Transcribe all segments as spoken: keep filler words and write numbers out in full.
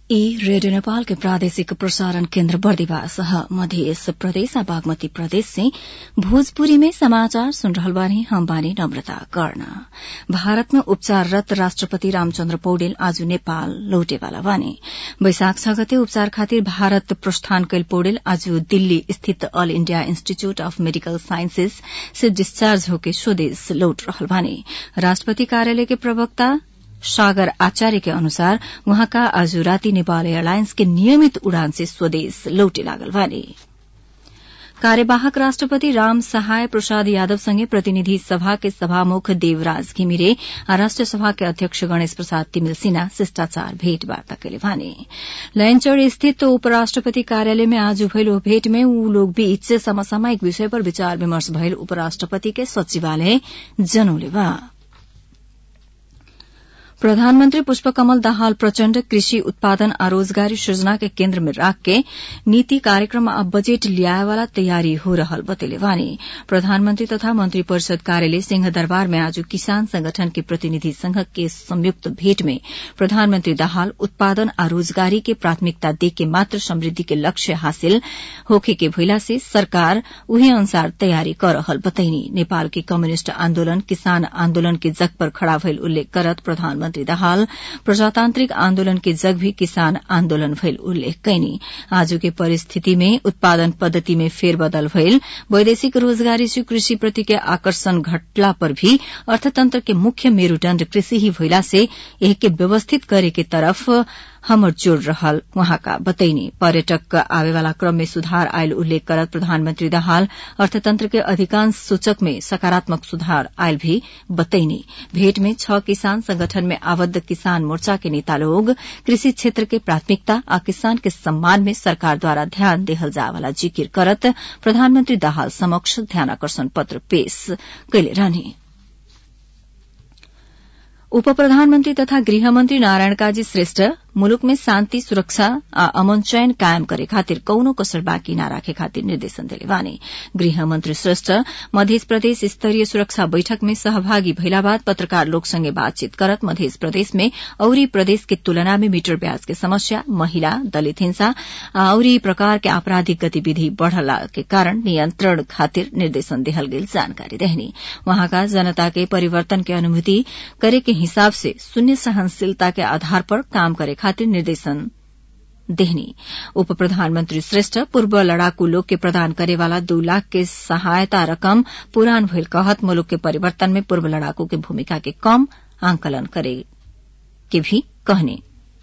ई रेडियो नेपाल के प्रादेशिक प्रसारण केन्द्र बर्दिवास मध्य प्रदेश बागमती प्रदेश से भोजपुरी में समाचार सुन रहल बानी। हम बानी नम्रता कर्ण। भारत में उपचाररत राष्ट्रपति रामचन्द्र पौडेल आज नेपाल लौटेवाला बानी। वैशाख छ गते उपचार खातिर भारत प्रस्थान कैल पौडेल आज दिल्ली स्थित All India Institute of medical sciences से डिस्चार्ज होके स्वदेश लौट रहल बानी। राष्ट्रपति कार्यालय के प्रवक्ता सागर आचार्य के अनुसार वहाँका आज राती नेपाल एयरलाइन्स के नियमित उड़ान से स्वदेश लौटे लागल बानी। कार्यवाहक राष्ट्रपति राम सहाय प्रसाद यादव संगे प्रतिनिधि सभा के सभामुख देवराज घिमिरे आ राष्ट्रिय सभा के अध्यक्ष गणेश प्रसाद तिमिल सिन्हा शिष्टाचार भेटवार्ता कैले बानी। लैनचौर स्थित उपराष्ट्रपति कार्यालय में आज भइल भेट में ऊ लोग बीच समसामयिक विषय पर विचार विमर्श भइल उपराष्ट्रपति के सचिवालय जनौले बा। प्रधानमन्त्री पुष्पकमल दाहाल प्रचण्ड कृषि उत्पादन आ रोजगारी सृजना के केन्द्र में राख के नीति कार्यक्रम आ बजेट ल्याएवाला तैयारी हो रहल बतैले बानी। प्रधानमन्त्री तथा मंत्री परिषद कार्यालय सिंहदरबार में आज किसान संगठन के प्रतिनिधि संघ के संयुक्त भेट में प्रधानमन्त्री दाहाल उत्पादन आ रोजगारी के प्राथमिकता देके मात्र समृद्धि के लक्ष्य हासिल होखे के भइला से सरकार उही अनुसार तैयारी कर रहल बतैनी। नेपाल के कम्युनिष्ट आन्दोलन किसान आन्दोलन के जग पर खड़ा भइल उल्लेख करत प्रधानमन्त्री मंत्री दाहाल प्रजातांत्रिक आन्दोलन के जग भी किसान आन्दोलन भइल उल्लेख कैनी। आजु के परिस्थिति में उत्पादन पद्धति में फेरबदल भइल वैदेशिक रोजगारी से कृषि प्रति के आकर्षण घटला पर भी अर्थतंत्र के मुख्य मेरूदण्ड कृषि ही भइला से एह के व्यवस्थित करे के तरफ हमर जोड़ रहल वहाँका बतैनी। पर्यटक आवेवाला क्रम में सुधार आयल उल्लेख करत प्रधानमन्त्री दाहाल अर्थतंत्र के अधिकांश सूचक में सकारात्मक सुधार आयल भी बतैनी। भेट में छह किसान संगठन में आबद्ध किसान मोर्चा के नेता लोग कृषि क्षेत्र के प्राथमिकता आ किसान के सम्मान में सरकार द्वारा ध्यान देहल जावाला जिकिर करत प्रधानमन्त्री दाहाल समक्ष ध्यानाकर्षण पत्र पेश कैले रहनी। उप प्रधानमन्त्री तथा गृहमन्त्री नारायण काजी श्रेष्ठ मुलुक में शान्ति सुरक्षा आ अमन चयन कायम करे खातिर कौनो कसर बाँकी न राखे खातिर निर्देशन देले बानी। गृहमन्त्री श्रेष्ठ मध्य प्रदेश स्तरीय सुरक्षा बैठक में सहभागी भइला बाद पत्रकार लोग संगे बातचीत करत मध्य प्रदेश में औरी प्रदेश के तुलना में मीटर ब्याज के समस्या महिला दलित हिंसा आ औरी प्रकार के आपराधिक गतिविधि बढ़ला के कारण नियन्त्रण खातिर निर्देशन देहल गेल जानकारी देहनी। वहाँका जनता के परिवर्तन के अनुभूति करे के हिसाब से शून्य सहनशीलता के आधार पर काम करे खातिर निर्देशन देहनी। उप प्रधानमन्त्री श्रेष्ठ पूर्व लड़ाकू लोग के प्रदान करेवाला दो लाख के सहायता रकम पुरान भइल कहत मुलुक के परिवर्तन में पूर्व लड़ाकू के भूमिका के कम आंकलन करे के भी कहने।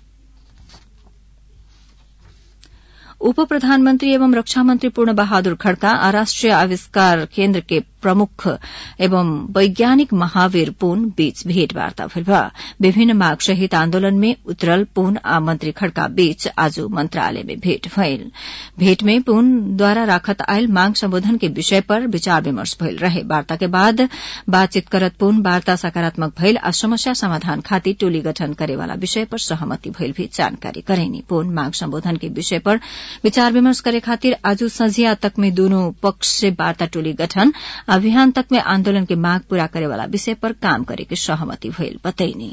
उप प्रधानमन्त्री एवं रक्षा मन्त्री पूर्ण बहादुर खड्का आ राष्ट्रिय आविष्कार केन्द्र के प्रमुख एवं वैज्ञानिक महावीर पुन बीच भेटवार्ता भइल बा। विभिन्न माग सहित आन्दोलन में उतरल पुन आ मंत्री खड्का बीच आज मंत्रालय में भेट भइल। भेट में पुन द्वारा राखत आयल मांग सम्बोधन के विषय पर विचार विमर्श भइल रहे। वार्ता के बाद बातचीत करत पुन वार्ता सकारात्मक भइल आ समस्या समाधान खातिर टोली गठन करेवाला विषय पर सहमति भइल भी जानकारी करेनी। पुन मांग सम्बोधन के विषय पर विचार विमर्श करे खातिर आज संझिया तक में दोनों पक्ष से वार्ता टोली गठन अभियान तक में आन्दोलन के मांग पूरा करेवाला विषय पर काम करे के सहमति भइल बतैनी।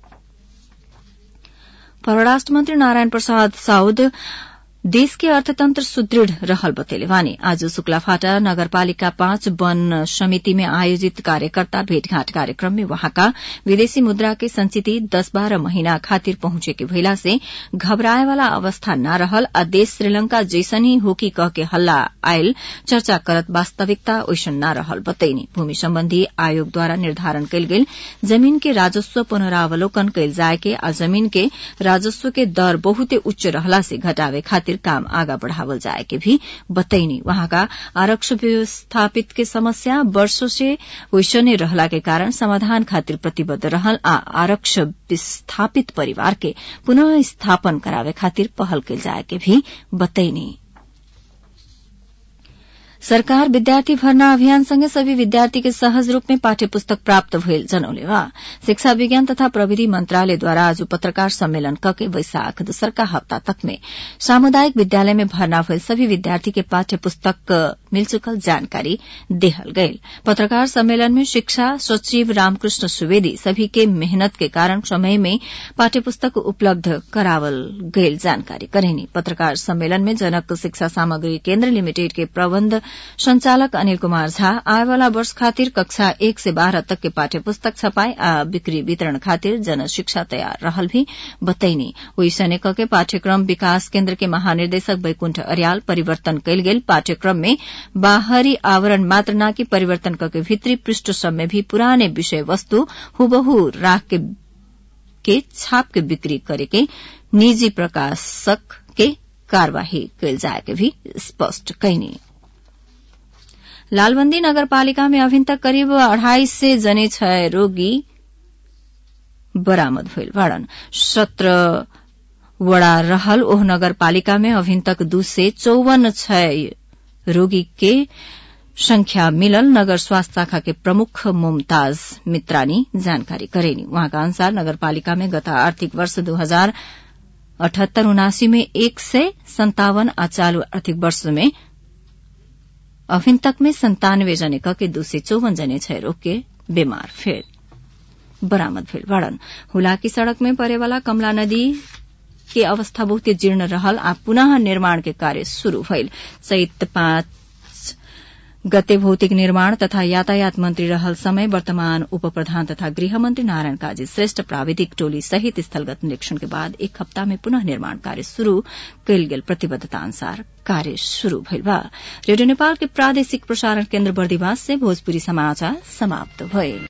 परराष्ट्र मंत्री नारायण प्रसाद साउद देश के अर्थतंत्र सुदृढ़ रहल बतैले बानी। आज शुक्लाफाटा नगरपालिका पांच वन समिति में आयोजित कार्यकर्ता भेटघाट कार्यक्रम में वहाँका विदेशी मुद्रा के संचिति दस बारह महीना खातिर पहुंचे के भइला से घबराए वाला अवस्था न रहल आ देश श्रीलंका जैसन ही होकी कह के हल्ला आयल चर्चा करत वास्तविकता ओइसन न रहल बतैनी। भूमि सम्बन्धी आयोग द्वारा निर्धारण कयल गेल जमीन के राजस्व पुनरावलोकन कयल जाए के आ जमीन के राजस्व के दर बहुते उच्च रहला से घटावे खातिर काम आगा बढ़ावल जाए के भी बतैनी। वहाँका आरक्षण विस्थापित के समस्या वर्षों से वैसने रहला के कारण समाधान खातिर प्रतिबद्ध रहल आ आरक्षण विस्थापित परिवार के पुनः स्थापन करावे खातिर पहल कयल जाए के भी बतैनी। सरकार विद्यार्थी भर्ना अभियान संगे सभी विद्यार्थी के सहज रूप में पाठ्य पुस्तक प्राप्त भइल जनौले बा। शिक्षा विज्ञान तथा प्रविधि मंत्रालय द्वारा आज पत्रकार सम्मेलन कके वैशाख दूसरका हप्ता तक में सामुदायिक विद्यालय में भर्ना भइल सभी विद्यार्थी के पाठ्य पुस्तक मिलचुकल जानकारी देहल गयल। पत्रकार सम्मेलन में शिक्षा सचिव रामकृष्ण सुवेदी सभी के मेहनत के कारण समय में पाठ्यपुस्तक उपलब्ध करावल गयल जानकारी करेनी। पत्रकार सम्मेलन में जनक शिक्षा सामग्री केन्द्र लिमिटेड के प्रबंध संचालक अनिल कुमार झा आएवाला वर्ष खातिर कक्षा एक से बारह तक के पाठ्यपुस्तक छपाई आ बिक्री वितरण खातिर जनशिक्षा तैयार रहल भी बतैनी। ओइसने के पाठ्यक्रम विकास केन्द्र के महानिर्देशक वैकुण्ठ अर्याल परिवर्तन कयल गेल पाठ्यक्रम में बाहरी आवरण मात्र न कि परिवर्तन करके भीतरी पृष्ठ सब में भी पुराने विषय वस्तु हुबहू राख के, के छाप के बिक्री करे के निजी प्रकाशक के कार्यवाही कयल जाए के भी स्पष्ट कैनी। लालबंदी नगरपालिका में अभी तक करीब अढ़ाई से जने छह रोगी बरामद भइल बाड़न। सत्र वड़ा रहल ओह नगरपालिका में अभी तक दू से चौवन छह रोगी के संख्या मिलल नगर स्वास्थ्य शाखा के प्रमुख मुमताज मित्रानी जानकारी करेनी। वहाँका अनुसार नगरपालिका में गत आर्थिक वर्ष दो हजार अठहत्तर उनासी में एक सय संतावन आ चालू आर्थिक वर्ष में अभी तक में संतानवे जने के दू से चौवन जने छह रोग के बीमार फेर बरामद भेल बाड़न। हुलाकी सड़क में परेवाला कमला नदी के अवस्था बहुत जीर्ण रहल आ पुनः निर्माण के कार्य शुरू भइल। चैत पांच गते भौतिक निर्माण तथा यातायात मंत्री रहल समय वर्तमान उप प्रधान तथा गृह मंत्री नारायण काजी श्रेष्ठ प्राविधिक टोली सहित स्थलगत निरीक्षण के बाद एक हप्ताह में पुनः निर्माण कार्य शुरू कयल गेल प्रतिबद्धता अनुसार कार्य शुरू भइल बा। रेडियो नेपाल के प्रादेशिक प्रसारण केन्द्र बर्दिवास से भोजपुरी समाचार समाप्त भइल।